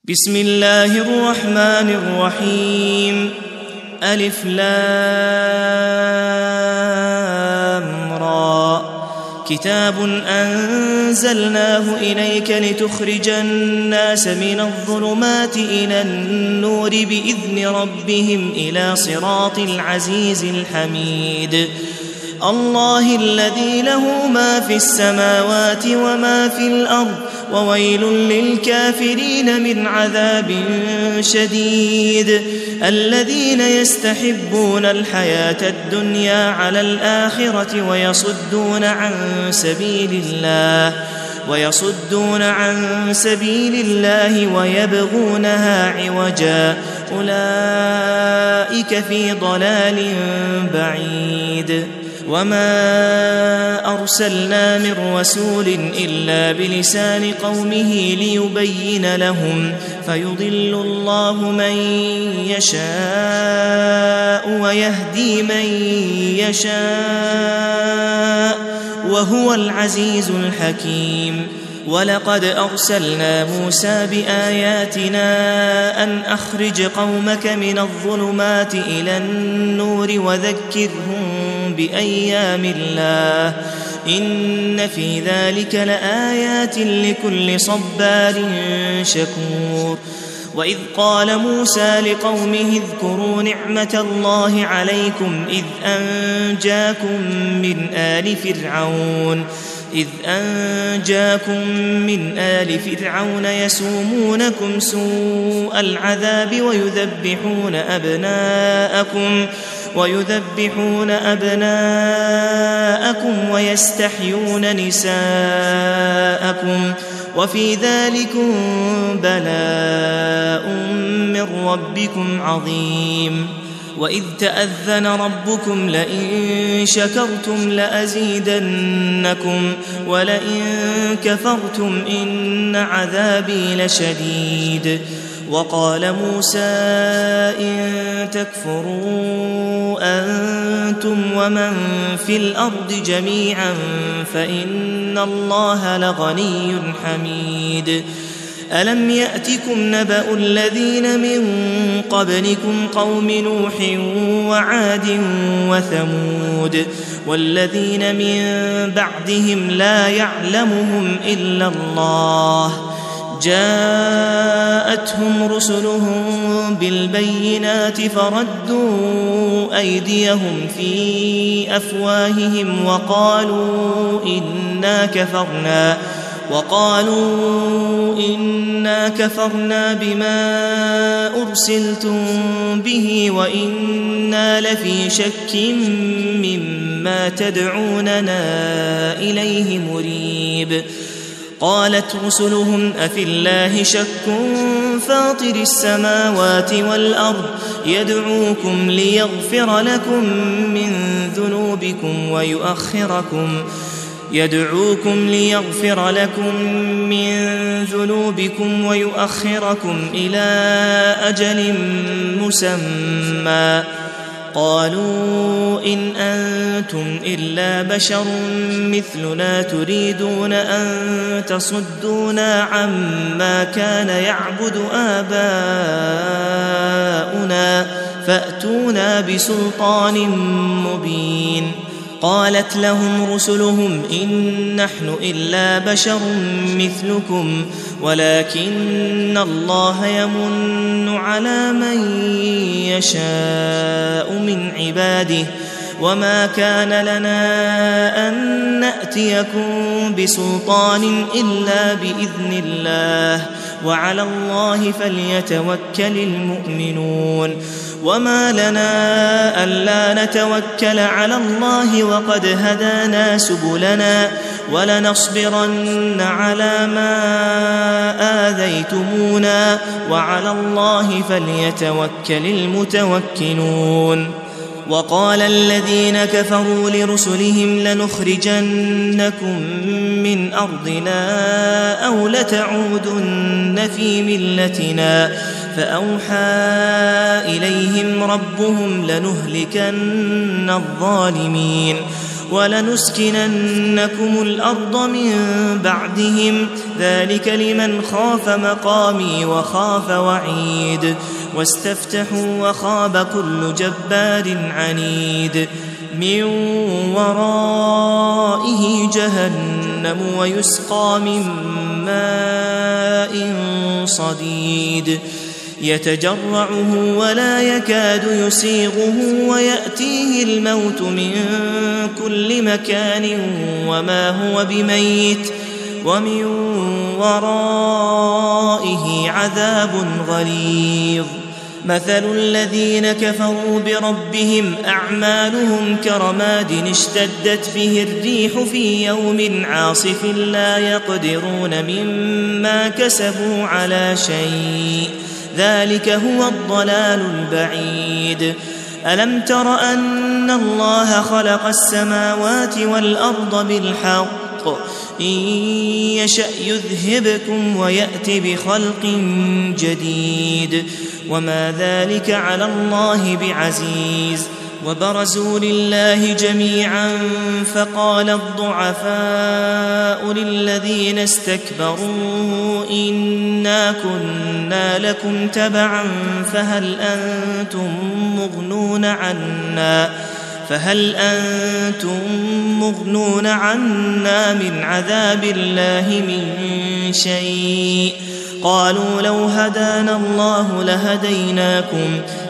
بسم الله الرحمن الرحيم. ألف لام را. كتاب أنزلناه إليك لتخرج الناس من الظلمات إلى النور بإذن ربهم إلى صراط العزيز الحميد. الله الذي له ما في السماوات وما في الأرض وويل للكافرين من عذاب شديد. الذين يستحبون الحياة الدنيا على الآخرة ويصدون عن سبيل الله ويبغونها عوجا أولئك في ضلال بعيد. وما أرسلنا من رسول إلا بلسان قومه ليبين لهم فيضل الله من يشاء ويهدي من يشاء وهو العزيز الحكيم. ولقد أرسلنا موسى بآياتنا أن أخرج قومك من الظلمات إلى النور وذكرهم بأيام الله إن في ذلك لآيات لكل صبار شكور. وإذ قال موسى لقومه اذكروا نعمة الله عليكم إذ أنجاكم من آل فرعون يسومونكم سوء العذاب ويذبحون أبناءكم ويستحيون نساءكم وفي ذلكم بلاء من ربكم عظيم. وإذ تأذن ربكم لئن شكرتم لأزيدنكم ولئن كفرتم إن عذابي لشديد. وقال موسى إن تكفروا أنتم ومن في الأرض جميعا فإن الله لغني حميد. ألم يأتكم نبأ الذين من قبلكم قوم نوح وعاد وثمود والذين من بعدهم لا يعلمهم إلا الله جاءتهم رسلهم بالبينات فردوا أيديهم في أفواههم وقالوا إنا كفرنا بما أرسلتم به وإنا لفي شك مما تدعوننا إليه مريب. قالت رسلهم أفي الله شك فاطر السماوات والأرض يدعوكم ليغفر لكم من ذنوبكم ويؤخركم إلى أجل مسمى. قالوا إن أنتم إلا بشر مثلنا تريدون أن تصدونا عما كان يعبد آباؤنا فأتونا بسلطان مبين. قالت لهم رسلهم إن نحن إلا بشر مثلكم ولكن الله يمن على من يشاء من عباده وما كان لنا أن نأتيكم بسلطان إلا بإذن الله وعلى الله فليتوكل المؤمنون. وما لنا ألا نتوكل على الله وقد هدانا سبلنا ولنصبرن على ما آذيتمونا وعلى الله فليتوكل المتوكلون. وقال الذين كفروا لرسلهم لنخرجنكم من أرضنا أو لتعودن في ملتنا فأوحى إليهم ربهم لنهلكن الظالمين ولنسكننكم الأرض من بعدهم ذلك لمن خاف مقامي وخاف وعيد واستفتحوا وخاب كل جبار عنيد من ورائه جهنم ويسقى من ماء صديد يتجرعه ولا يكاد يسيغه ويأتيه الموت من كل مكان وما هو بميت ومن ورائه عذاب غليظ مثل الذين كفروا بربهم أعمالهم كرماد اشتدت به الريح في يوم عاصف لا يقدرون مما كسبوا على شيء ذلك هو الضلال البعيد ألم تر أن الله خلق السماوات والأرض بالحق إن يشأ يذهبكم ويأت بخلق جديد وما ذلك على الله بعزيز وبرزوا لله جميعا فقال الضعفاء للذين استكبروا إنا كنا لكم تبعا فهل أنتم مغنون عنا من عذاب الله من شيء قالوا لو هدانا الله لهديناكم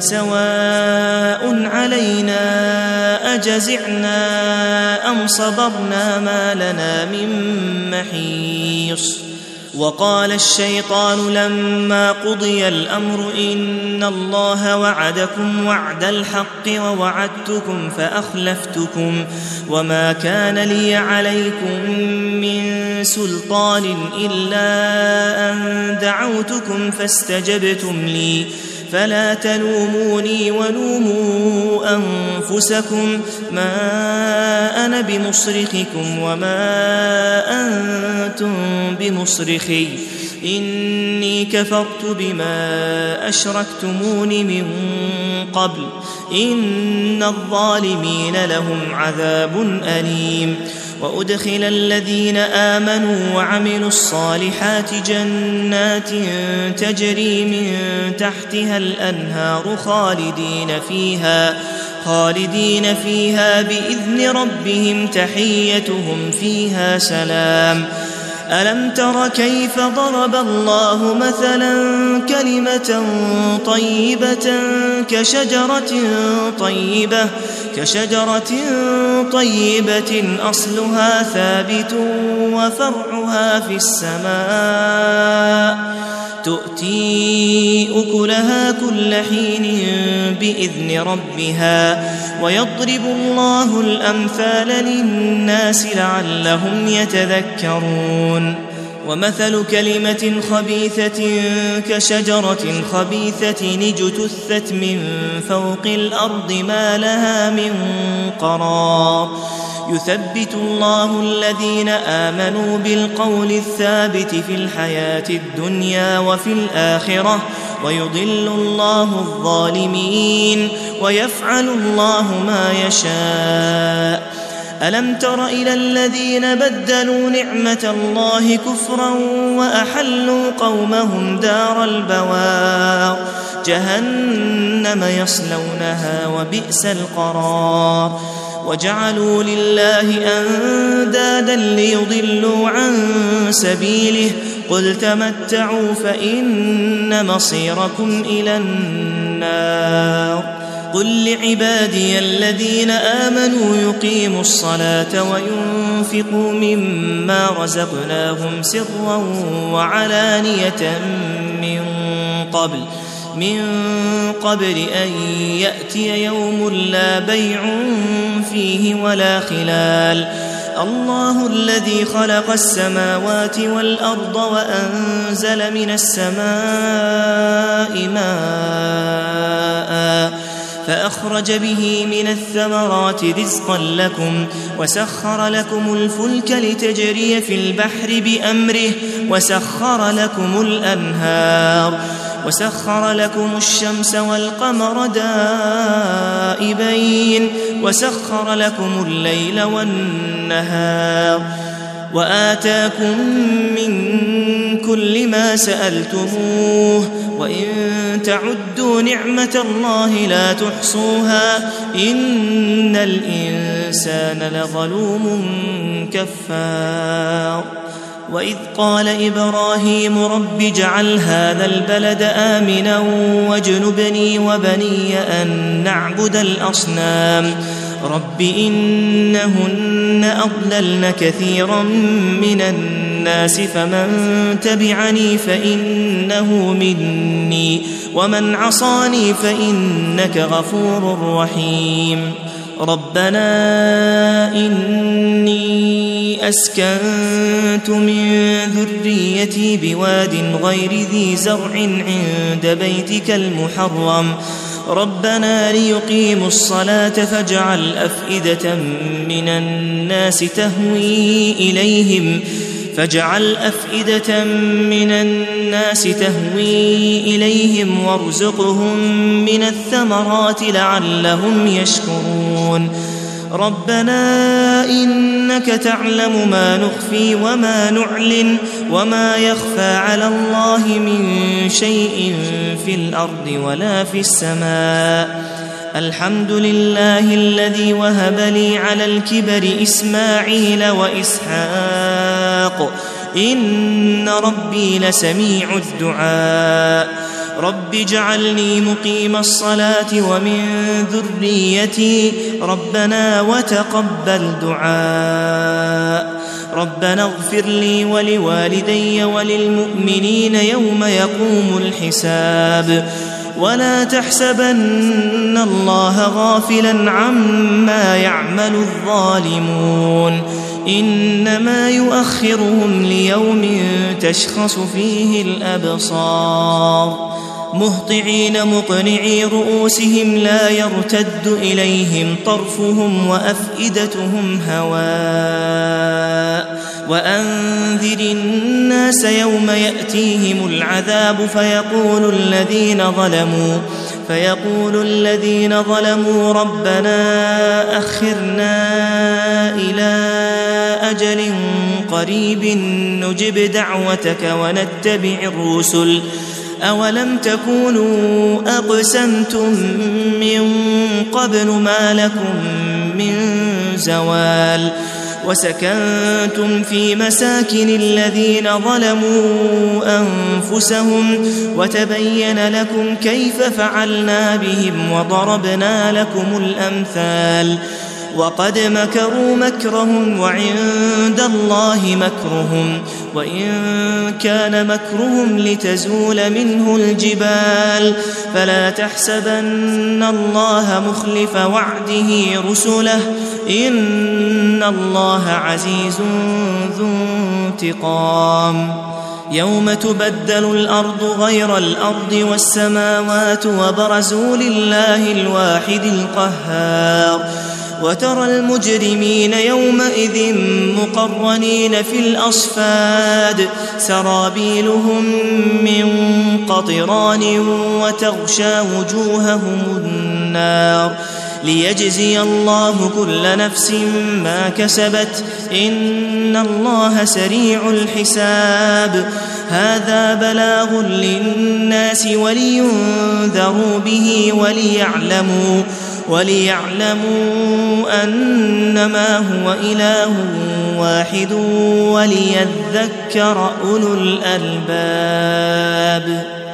سواء علينا أجزعنا أم صبرنا ما لنا من محيص وقال الشيطان لما قضي الأمر إن الله وعدكم وعد الحق ووعدتكم فأخلفتكم وما كان لي عليكم من سلطان إلا أن دعوتكم فاستجبتم لي فلا تلوموني ولوموا أنفسكم ما أنا بمصرخكم وما أنتم بمصرخي إني كفرت بما أشركتمون من قبل إن الظالمين لهم عذاب أليم وأدخل الذين آمنوا وعملوا الصالحات جنات تجري من تحتها الأنهار خالدين فيها بإذن ربهم تحيتهم فيها سلام ألم تر كيف ضرب الله مثلا كلمة طيبة كشجرة طيبة أصلها ثابت وفرعها في السماء تؤتي أكلها كل حين بإذن ربها ويضرب الله الأمثال للناس لعلهم يتذكرون ومثل كلمة خبيثة كشجرة خبيثة اجتثت من فوق الأرض ما لها من قرار يثبت الله الذين آمنوا بالقول الثابت في الحياة الدنيا وفي الآخرة ويضل الله الظالمين ويفعل الله ما يشاء ألم تر إلى الذين بدلوا نعمة الله كفرا وأحلوا قومهم دار البوار جهنم يصلونها وبئس القرار وجعلوا لله أندادا ليضلوا عن سبيله قل تمتعوا فإن مصيركم إلى النار قل لعبادي الذين آمنوا يقيموا الصلاة وينفقوا مما رزقناهم سرا وعلانية من قبل أن يأتي يوم لا بيع فيه ولا خلال الله الذي خلق السماوات والأرض وأنزل من السماء ماء فأخرج به من الثمرات رزقا لكم وسخر لكم الفلك لتجري في البحر بأمره وسخر لكم الأنهار وسخر لكم الشمس والقمر دائبين وسخر لكم الليل والنهار وآتاكم من كل ما سألتموه وإن تعدوا نعمة الله لا تحصوها إن الإنسان لظلوم كفار وإذ قال إبراهيم رب اجعل هذا البلد آمنا واجنبني وبني أن نعبد الأصنام رب إنهن أضللن كثيرا من الناس فمن تبعني فإنه مني ومن عصاني فإنك غفور رحيم ربنا إني أسكنت من ذريتي بواد غير ذي زرع عند بيتك المحرم ربنا ليقيموا الصلاة فاجعل أفئدة من الناس تهوي إليهم وارزقهم من الثمرات لعلهم يشكرون ربنا إنك تعلم ما نخفي وما نعلن وما يخفى على الله من شيء في الأرض ولا في السماء الحمد لله الذي وهب لي على الكبر إسماعيل وإسحاق إن ربي لسميع الدعاء رب اجعلني مقيم الصلاة ومن ذريتي ربنا وتقبل دعاء ربنا اغفر لي ولوالدي وللمؤمنين يوم يقوم الحساب ولا تحسبن الله غافلا عما يعمل الظالمون إنما يؤخرهم ليوم تشخص فيه الأبصار مهطعين مقنعي رؤوسهم لا يرتد إليهم طرفهم وأفئدتهم هواء وأنذر الناس يوم يأتيهم العذاب فيقول الذين ظلموا ربنا أخرنا إلى أجل قريب نجب دعوتك ونتبع الرسل أولم تكونوا أقسمتم من قبل ما لكم من زوال وسكنتم في مساكن الذين ظلموا أنفسهم وتبين لكم كيف فعلنا بهم وضربنا لكم الأمثال وقد مكروا مكرهم وعند الله مكرهم وإن كان مكرهم لتزول منه الجبال فلا تحسبن الله مخلف وعده رسله إن الله عزيز ذو انتقام يوم تبدل الأرض غير الأرض والسماوات وبرزوا لله الواحد القهار وترى المجرمين يومئذ مقرنين في الأصفاد سرابيلهم من قطران وتغشى وجوههم النار ليجزي الله كل نفس ما كسبت إن الله سريع الحساب هذا بلاغ للناس ولينذروا به وليعلموا أنما هو إله واحد وليذكر أولو الألباب.